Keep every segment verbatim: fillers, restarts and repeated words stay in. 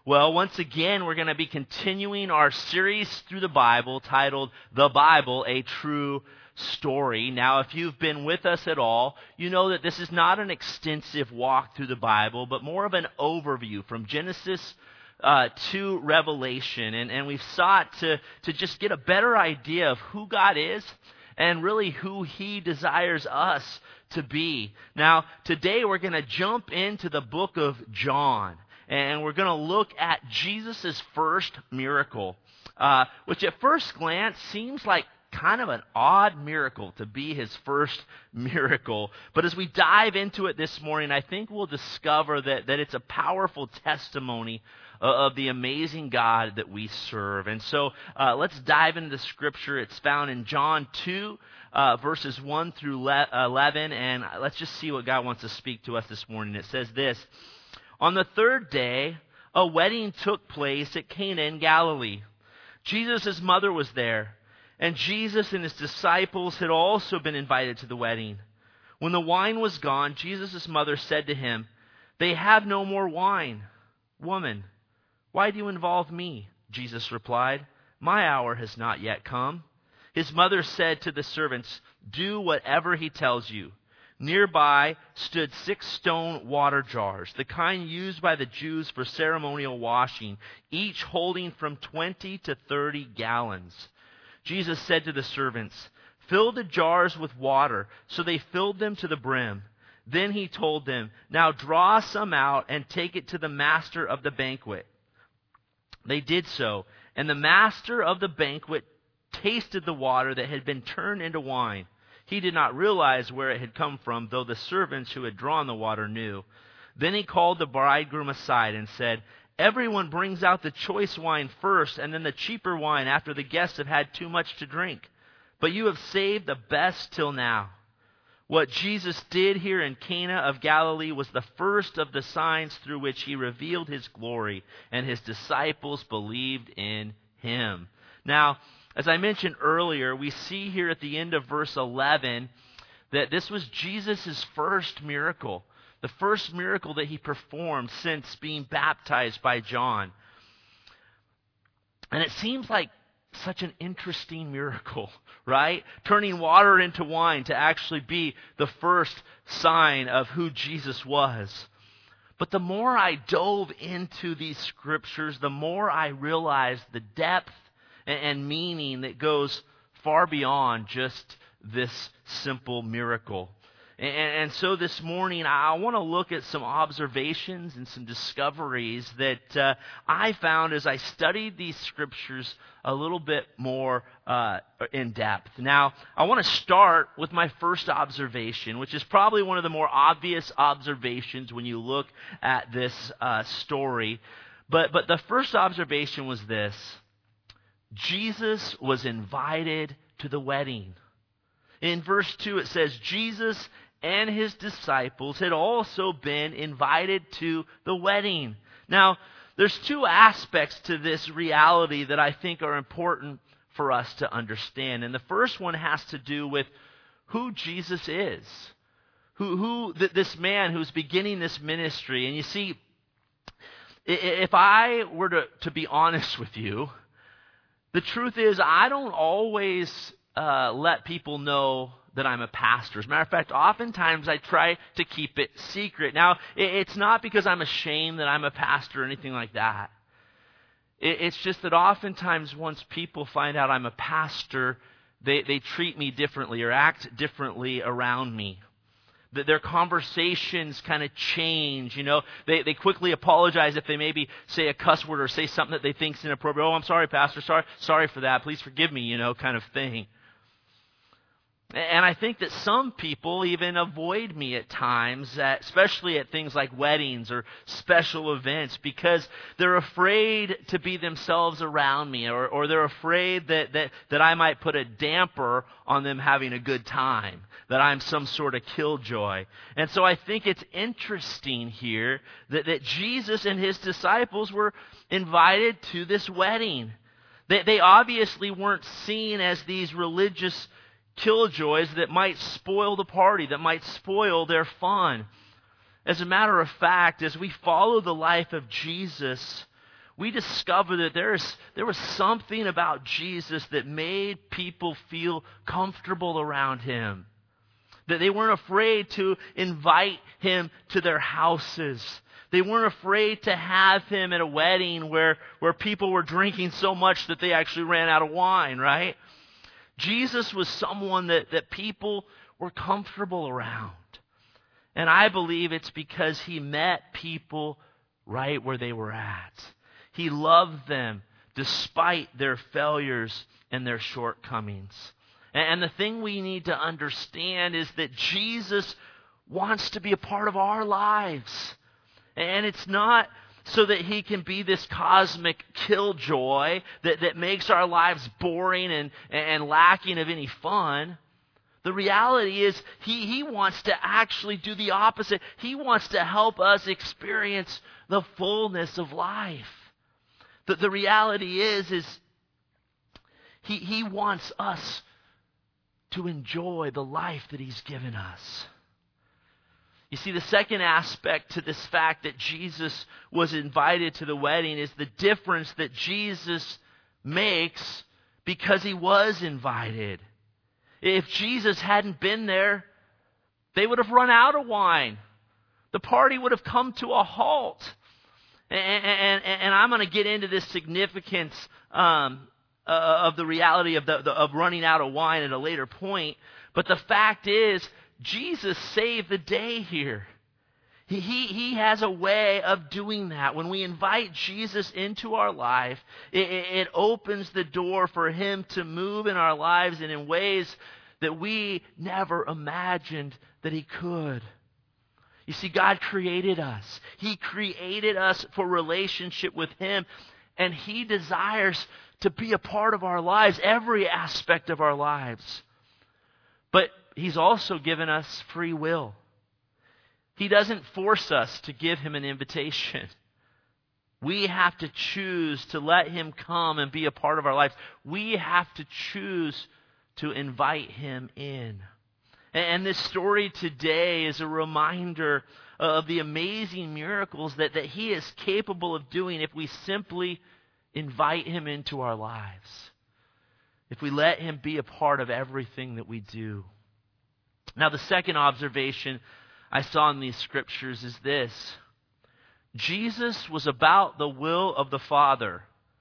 Well, once again, we're going to be continuing our series through the Bible titled The Bible, A True Story. Now, if you've been with us at all, you know that this is not an extensive walk through the Bible, but more of an overview from Genesis uh, to Revelation. And, and we've sought to, to just get a better idea of who God is and really who He desires us to be. Now, today we're going to jump into the book of John. And we're going to look at Jesus' first miracle, uh, which at first glance seems like kind of an odd miracle to be his first miracle. But as we dive into it this morning, I think we'll discover that, that it's a powerful testimony uh, of the amazing God that we serve. And so uh, let's dive into the scripture. It's found in John two, uh, verses one through eleven. And let's just see what God wants to speak to us this morning. It says this: On the third day, a wedding took place at Cana in Galilee. Jesus' mother was there, and Jesus and his disciples had also been invited to the wedding. When the wine was gone, Jesus' mother said to him, "They have no more wine." "Woman, why do you involve me?" Jesus replied, "My hour has not yet come." His mother said to the servants, "Do whatever he tells you." Nearby stood six stone water jars, the kind used by the Jews for ceremonial washing, each holding from twenty to thirty gallons. Jesus said to the servants, "Fill the jars with water." So they filled them to the brim. Then he told them, "Now draw some out and take it to the master of the banquet." They did so, and the master of the banquet tasted the water that had been turned into wine. He did not realize where it had come from, though the servants who had drawn the water knew. Then he called the bridegroom aside and said, "Everyone brings out the choice wine first, and then the cheaper wine after the guests have had too much to drink. But you have saved the best till now." What Jesus did here in Cana of Galilee was the first of the signs through which he revealed his glory, and his disciples believed in him. Now, as I mentioned earlier, we see here at the end of verse eleven that this was Jesus' first miracle, the first miracle that he performed since being baptized by John. And it seems like such an interesting miracle, right? Turning water into wine to actually be the first sign of who Jesus was. But the more I dove into these scriptures, the more I realized the depth and meaning that goes far beyond just this simple miracle. And, and so this morning, I want to look at some observations and some discoveries that uh, I found as I studied these scriptures a little bit more uh, in depth. Now, I want to start with my first observation, which is probably one of the more obvious observations when you look at this uh, story. But, but the first observation was this: Jesus was invited to the wedding. In verse two it says, Jesus and his disciples had also been invited to the wedding. Now, there's two aspects to this reality that I think are important for us to understand. And the first one has to do with who Jesus is. Who, who th- this man who's beginning this ministry. And you see, if I were to, to be honest with you, the truth is, I don't always uh, let people know that I'm a pastor. As a matter of fact, oftentimes I try to keep it secret. Now, it's not because I'm ashamed that I'm a pastor or anything like that. It's just that oftentimes once people find out I'm a pastor, they, they treat me differently or act differently around me. Their conversations kind of change, you know. They they quickly apologize if they maybe say a cuss word or say something that they think is inappropriate. "Oh, I'm sorry, Pastor. Sorry, sorry for that. Please forgive me," you know, kind of thing. And I think that some people even avoid me at times, especially at things like weddings or special events, because they're afraid to be themselves around me, or, or they're afraid that, that, that I might put a damper on them having a good time, that I'm some sort of killjoy. And so I think it's interesting here that, that Jesus and his disciples were invited to this wedding. They, they obviously weren't seen as these religious killjoys that might spoil the party, that might spoil their fun. As a matter of fact, as we follow the life of Jesus, we discover that there's, there was something about Jesus that made people feel comfortable around him. That they weren't afraid to invite him to their houses. They weren't afraid to have him at a wedding where, where people were drinking so much that they actually ran out of wine, right? Jesus was someone that, that people were comfortable around. And I believe it's because he met people right where they were at. He loved them despite their failures and their shortcomings. And the thing we need to understand is that Jesus wants to be a part of our lives. And it's not so that he can be this cosmic killjoy that, that makes our lives boring and, and lacking of any fun. The reality is he, he wants to actually do the opposite. He wants to help us experience the fullness of life. The, the reality is, is he, he wants us to enjoy the life that he's given us. You see, the second aspect to this fact that Jesus was invited to the wedding is the difference that Jesus makes because he was invited. If Jesus hadn't been there, they would have run out of wine. The party would have come to a halt. And, and, and I'm going to get into this significance um, uh, of the reality of, the, the, of running out of wine at a later point. But the fact is, Jesus saved the day here. He, he, he has a way of doing that. When we invite Jesus into our life, it, it opens the door for him to move in our lives and in ways that we never imagined that he could. You see, God created us. He created us for relationship with him, and he desires to be a part of our lives, every aspect of our lives. But he's also given us free will. He doesn't force us to give him an invitation. We have to choose to let him come and be a part of our lives. We have to choose to invite him in. And this story today is a reminder of the amazing miracles that, that he is capable of doing if we simply invite him into our lives. If we let him be a part of everything that we do. Now, the second observation I saw in these scriptures is this. Jesus was about the will of the Father,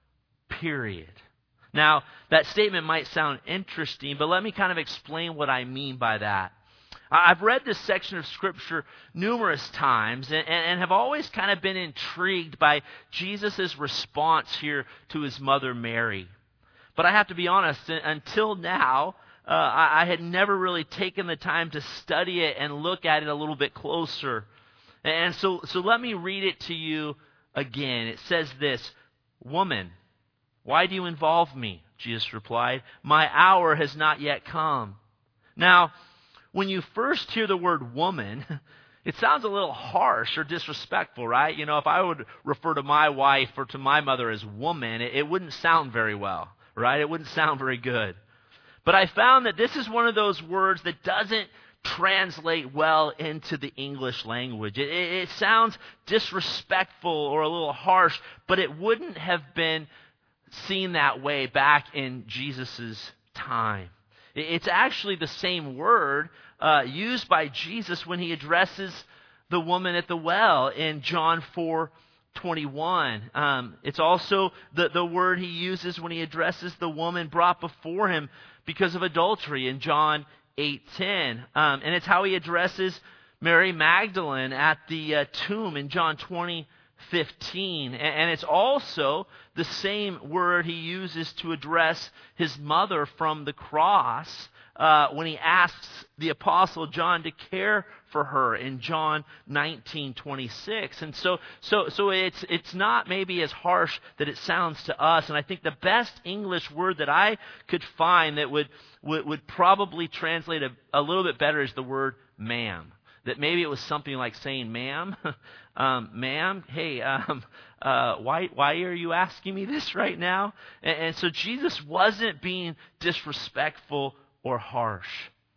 period. Now, that statement might sound interesting, but let me kind of explain what I mean by that. I've read this section of Scripture numerous times and, and have always kind of been intrigued by Jesus' response here to his mother Mary. But I have to be honest, until now, Uh, I, I had never really taken the time to study it and look at it a little bit closer. And so, so let me read it to you again. It says this, "Woman, why do you involve me?" Jesus replied, "My hour has not yet come." Now, when you first hear the word woman, it sounds a little harsh or disrespectful, right? You know, if I would refer to my wife or to my mother as woman, it, it wouldn't sound very well, right? It wouldn't sound very good. But I found that this is one of those words that doesn't translate well into the English language. It, it, it sounds disrespectful or a little harsh, but it wouldn't have been seen that way back in Jesus' time. It, it's actually the same word uh, used by Jesus when he addresses the woman at the well in John four twenty-one. Um, it's also the, the word he uses when he addresses the woman brought before him because of adultery in John eight ten. Um, and it's how he addresses Mary Magdalene at the uh, tomb in John twenty fifteen. And, and it's also the same word he uses to address his mother from the cross uh, when he asks the apostle John to care for her in John nineteen twenty-six. And so so so it's it's not maybe as harsh that it sounds to us. And I think the best English word that I could find that would would, would probably translate a, a little bit better is the word ma'am. That maybe it was something like saying, "Ma'am, um, ma'am, hey, um, uh, why why are you asking me this right now?" And, and so Jesus wasn't being disrespectful or harsh.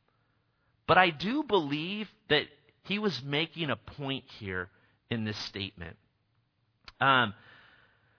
But I do believe that he was making a point here in this statement. Um,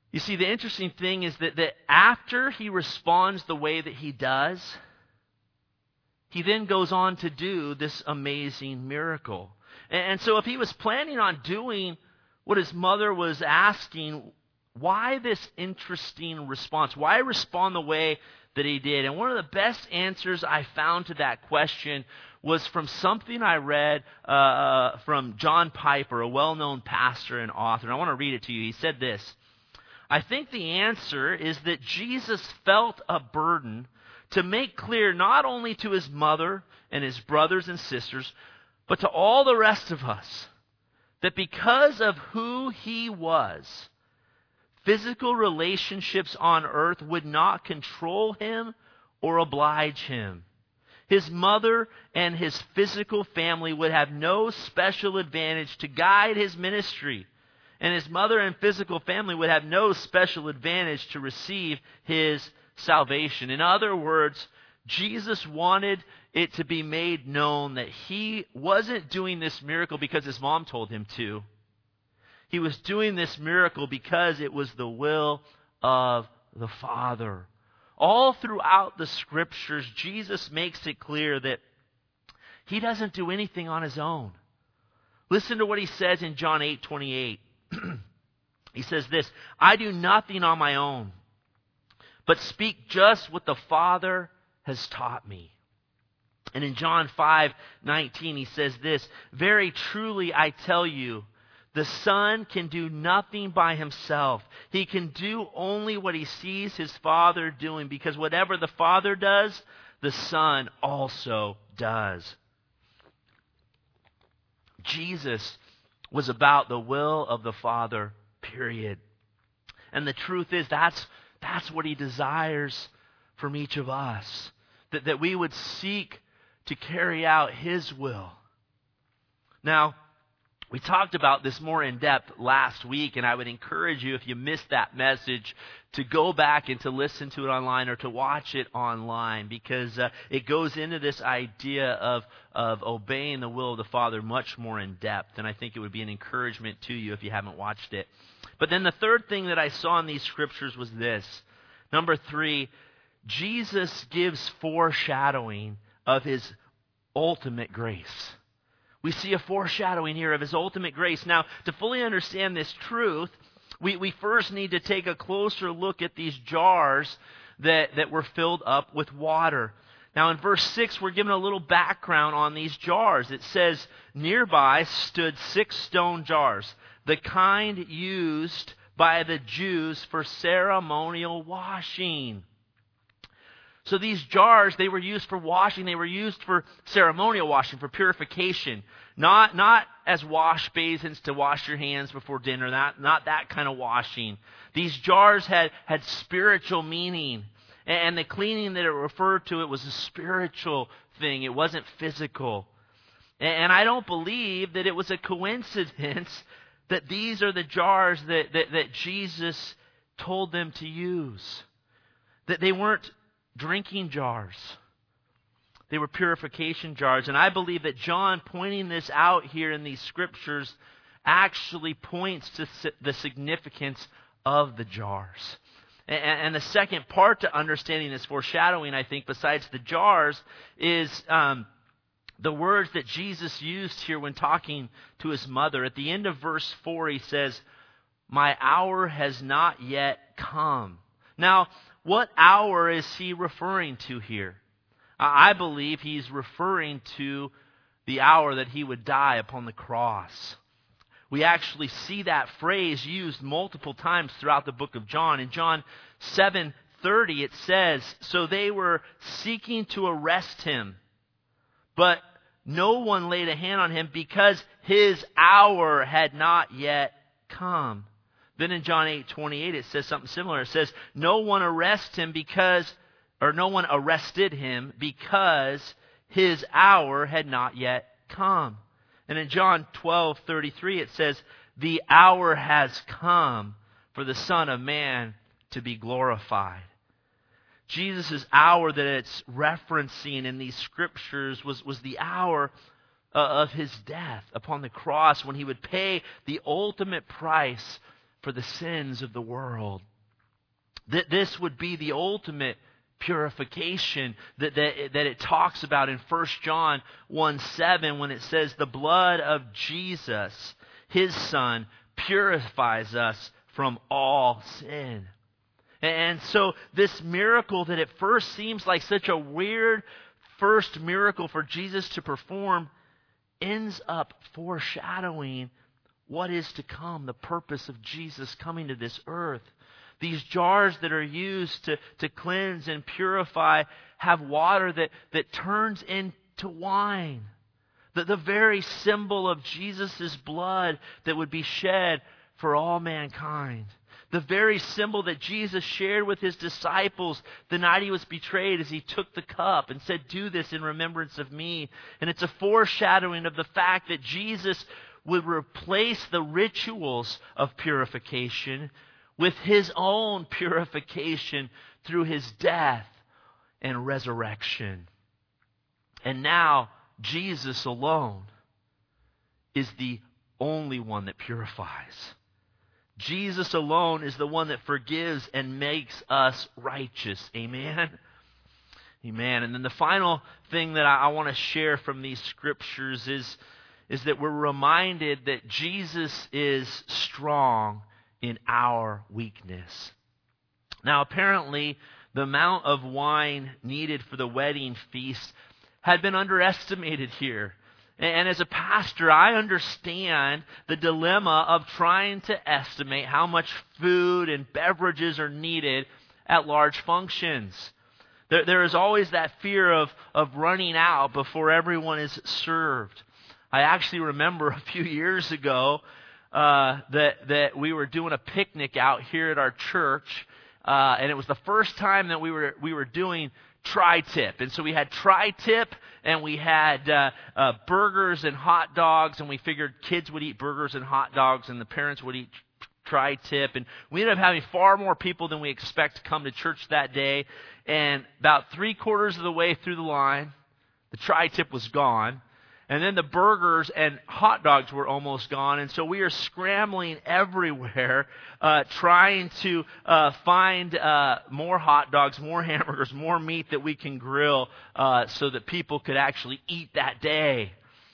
You see, the interesting thing is that, that after he responds the way that he does, he then goes on to do this amazing miracle. And, and so if he was planning on doing what his mother was asking, why this interesting response? Why respond the way that he did? And one of the best answers I found to that question was from something I read uh, from John Piper, a well-known pastor and author. And I want to read it to you. He said this: I think the answer is that Jesus felt a burden to make clear not only to his mother and his brothers and sisters, but to all the rest of us, that because of who he was, physical relationships on earth would not control him or oblige him. His mother and his physical family would have no special advantage to guide his ministry. And his mother and physical family would have no special advantage to receive his salvation. In other words, Jesus wanted it to be made known that he wasn't doing this miracle because his mom told him to. He was doing this miracle because it was the will of the Father. All throughout the Scriptures, Jesus makes it clear that he doesn't do anything on his own. Listen to what he says in John eight twenty-eight. He says this: I do nothing on my own, but speak just what the Father has taught me. And in John five nineteen, he says this: very truly I tell you, the Son can do nothing by himself. He can do only what he sees his Father doing, because whatever the Father does, the Son also does. Jesus was about the will of the Father, period. And the truth is, that's, that's what he desires from each of us, that, that we would seek to carry out his will. Now, we talked about this more in depth last week, and I would encourage you, if you missed that message, to go back and to listen to it online or to watch it online, because uh, it goes into this idea of, of obeying the will of the Father much more in depth, and I think it would be an encouragement to you if you haven't watched it. But then the third thing that I saw in these scriptures was this. Number three, Jesus gives foreshadowing of his ultimate grace. We see a foreshadowing here of his ultimate grace. Now, to fully understand this truth, we, we first need to take a closer look at these jars that, that were filled up with water. Now, in verse six, we're given a little background on these jars. It says, nearby stood six stone jars, the kind used by the Jews for ceremonial washing. So these jars, they were used for washing. They were used for ceremonial washing, for purification. Not, not as wash basins to wash your hands before dinner. Not, not that kind of washing. These jars had, had spiritual meaning. And the cleaning that it referred to, it was a spiritual thing. It wasn't physical. And I don't believe that it was a coincidence that these are the jars that, that, that Jesus told them to use. That they weren't drinking jars. They were purification jars. And I believe that John, pointing this out here in these scriptures, actually points to the significance of the jars. And the second part to understanding this foreshadowing, I think, besides the jars, is um, the words that Jesus used here when talking to his mother. At the end of verse four, he says, "My hour has not yet come." Now, what hour is he referring to here? I believe he's referring to the hour that he would die upon the cross. We actually see that phrase used multiple times throughout the book of John. In John seven thirty, it says, "So they were seeking to arrest him, but no one laid a hand on him because his hour had not yet come." Then in John eight twenty-eight, it says something similar. It says, "No one arrested him because, or no one arrested him because his hour had not yet come." And in John twelve thirty-three, it says, "The hour has come for the Son of Man to be glorified." Jesus' hour that it's referencing in these scriptures was, was the hour uh, of his death upon the cross, when he would pay the ultimate price for for the sins of the world. That this would be the ultimate purification that, that, that it talks about in First John one seven when it says the blood of Jesus, His Son, purifies us from all sin. And so this miracle that at first seems like such a weird first miracle for Jesus to perform ends up foreshadowing what is to come, the purpose of Jesus coming to this earth. These jars that are used to, to cleanse and purify have water that, that turns into wine. The, the very symbol of Jesus' blood that would be shed for all mankind. The very symbol that Jesus shared with His disciples the night He was betrayed as He took the cup and said, "Do this in remembrance of me." And it's a foreshadowing of the fact that Jesus would replace the rituals of purification with His own purification through His death and resurrection. And now, Jesus alone is the only one that purifies. Jesus alone is the one that forgives and makes us righteous. Amen? Amen. And then the final thing that I, I want to share from these scriptures is, is that we're reminded that Jesus is strong in our weakness. Now, apparently, the amount of wine needed for the wedding feast had been underestimated here. And as a pastor, I understand the dilemma of trying to estimate how much food and beverages are needed at large functions. There, there is always that fear of, of running out before everyone is served. I actually remember a few years ago uh, that, that we were doing a picnic out here at our church, uh, and it was the first time that we were we were doing tri-tip. And so we had tri-tip and we had uh, uh, burgers and hot dogs, and we figured kids would eat burgers and hot dogs and the parents would eat tri-tip. And we ended up having far more people than we expect to come to church that day. And about three quarters of the way through the line, the tri-tip was gone. And then the burgers and hot dogs were almost gone. And so we are scrambling everywhere, uh, trying to uh, find uh, more hot dogs, more hamburgers, more meat that we can grill uh, so that people could actually eat that day.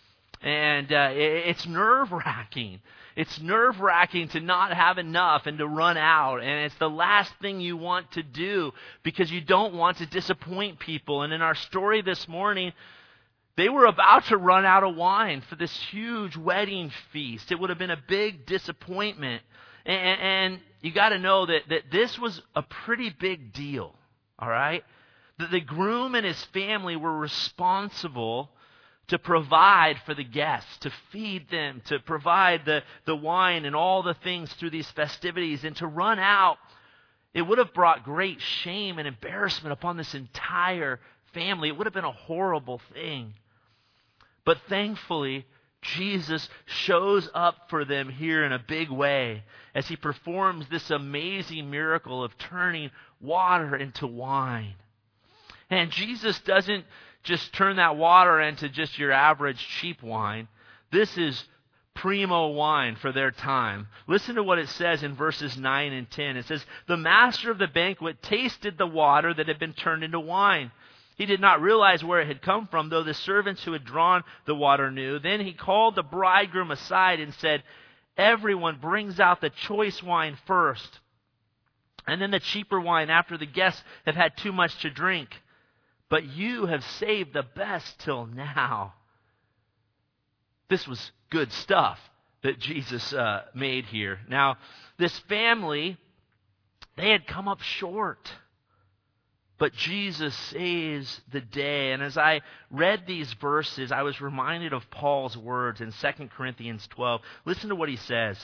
And uh, it, it's nerve-wracking. It's nerve-wracking to not have enough and to run out. And it's the last thing you want to do because you don't want to disappoint people. And in our story this morning, they were about to run out of wine for this huge wedding feast. It would have been a big disappointment. And, and you got to know that, that this was a pretty big deal, all right? That the groom and his family were responsible to provide for the guests, to feed them, to provide the, the wine and all the things through these festivities. And to run out, it would have brought great shame and embarrassment upon this entire family. It would have been a horrible thing. But thankfully, Jesus shows up for them here in a big way as He performs this amazing miracle of turning water into wine. And Jesus doesn't just turn that water into just your average cheap wine. This is primo wine for their time. Listen to what it says in verses nine and ten. It says, "The master of the banquet tasted the water that had been turned into wine. He did not realize where it had come from, though the servants who had drawn the water knew. Then he called the bridegroom aside and said, 'Everyone brings out the choice wine first, and then the cheaper wine after the guests have had too much to drink. But you have saved the best till now.'" This was good stuff that Jesus uh, made here. Now, this family, they had come up short. But Jesus saves the day. And as I read these verses, I was reminded of Paul's words in Second Corinthians twelve. Listen to what he says.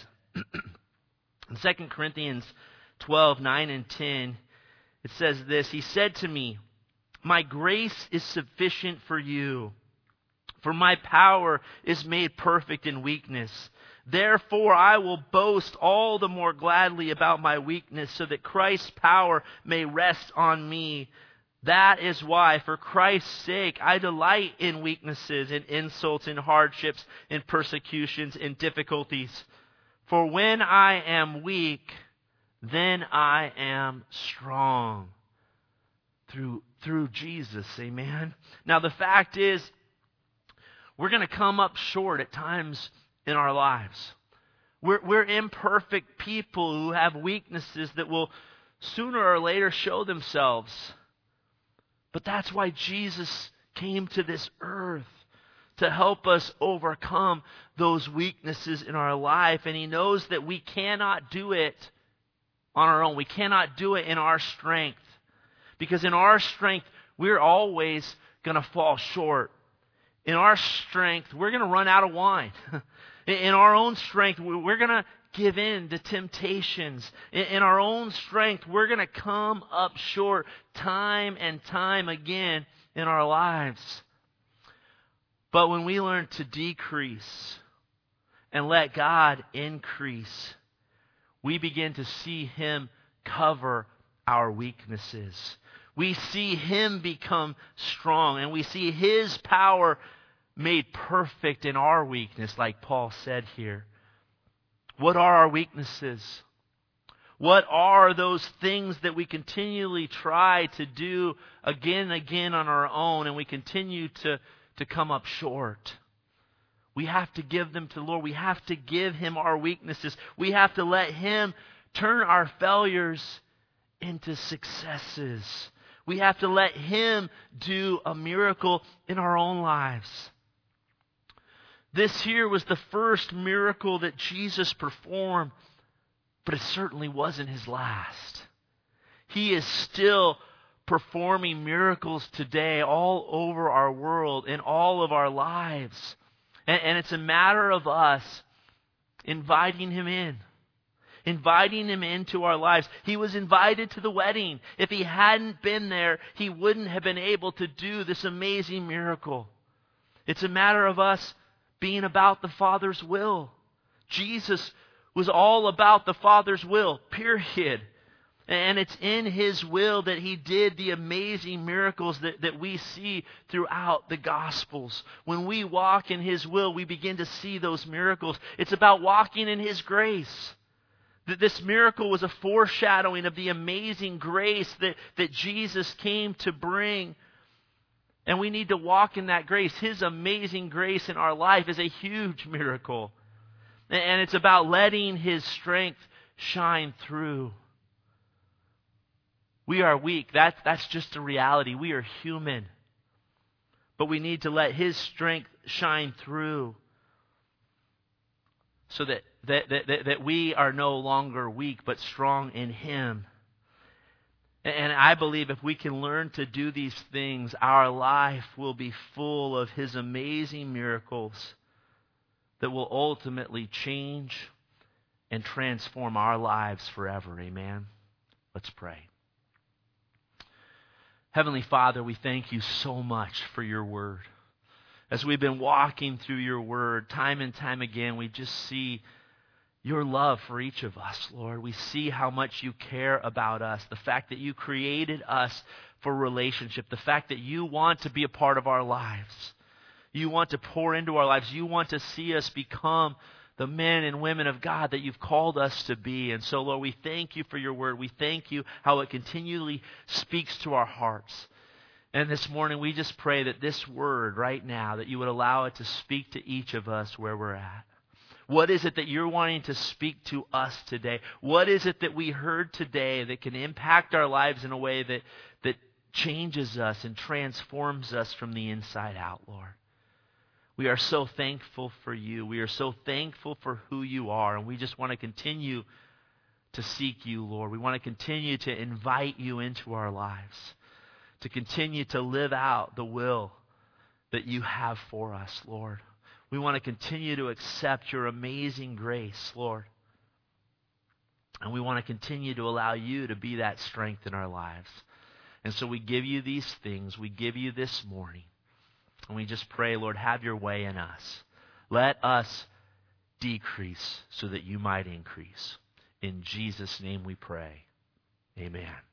In Second Corinthians twelve, nine and ten, it says this. He said to me, "My grace is sufficient for you, for my power is made perfect in weakness. Therefore, I will boast all the more gladly about my weakness, so that Christ's power may rest on me. That is why, for Christ's sake, I delight in weaknesses, in insults, in hardships, in persecutions, in difficulties. For when I am weak, then I am strong. Through, through Jesus, amen? Now the fact is, we're going to come up short at times in our lives. We're, we're imperfect people who have weaknesses that will sooner or later show themselves. But that's why Jesus came to this earth, to help us overcome those weaknesses in our life. And He knows that we cannot do it on our own. We cannot do it in our strength. Because in our strength, we're always going to fall short. In our strength, we're going to run out of wine. In our own strength, we're going to give in to temptations. In our own strength, we're going to come up short time and time again in our lives. But when we learn to decrease and let God increase, we begin to see Him cover our weaknesses. We see Him become strong, and we see His power made perfect in our weakness, like Paul said here. What are our weaknesses? What are those things that we continually try to do again and again on our own, and we continue to, to come up short? We have to give them to the Lord. We have to give Him our weaknesses. We have to let Him turn our failures into successes. We have to let Him do a miracle in our own lives. This here was the first miracle that Jesus performed, but it certainly wasn't His last. He is still performing miracles today all over our world, in all of our lives. And, and it's a matter of us inviting Him in. Inviting Him into our lives. He was invited to the wedding. If He hadn't been there, He wouldn't have been able to do this amazing miracle. It's a matter of us being about the Father's will. Jesus was all about the Father's will, period. And it's in His will that He did the amazing miracles that, that we see throughout the Gospels. When we walk in His will, we begin to see those miracles. It's about walking in His grace. This miracle was a foreshadowing of the amazing grace that, that Jesus came to bring. And we need to walk in that grace. His amazing grace in our life is a huge miracle. And it's about letting His strength shine through. We are weak. That, that's just a reality. We are human. But we need to let His strength shine through, so that, that, that, that we are no longer weak, but strong in Him. And I believe if we can learn to do these things, our life will be full of His amazing miracles that will ultimately change and transform our lives forever. Amen? Let's pray. Heavenly Father, we thank You so much for Your Word. As we've been walking through Your Word, time and time again, we just see Your love for each of us, Lord. We see how much You care about us, the fact that You created us for relationship, the fact that You want to be a part of our lives. You want to pour into our lives. You want to see us become the men and women of God that You've called us to be. And so, Lord, we thank You for Your Word. We thank You how it continually speaks to our hearts. And this morning, we just pray that this word right now, that You would allow it to speak to each of us where we're at. What is it that You're wanting to speak to us today? What is it that we heard today that can impact our lives in a way that, that changes us and transforms us from the inside out, Lord? We are so thankful for You. We are so thankful for who You are. And we just want to continue to seek You, Lord. We want to continue to invite You into our lives, to continue to live out the will that You have for us, Lord. We want to continue to accept Your amazing grace, Lord. And we want to continue to allow You to be that strength in our lives. And so we give You these things. We give You this morning. And we just pray, Lord, have Your way in us. Let us decrease so that You might increase. In Jesus' name we pray. Amen.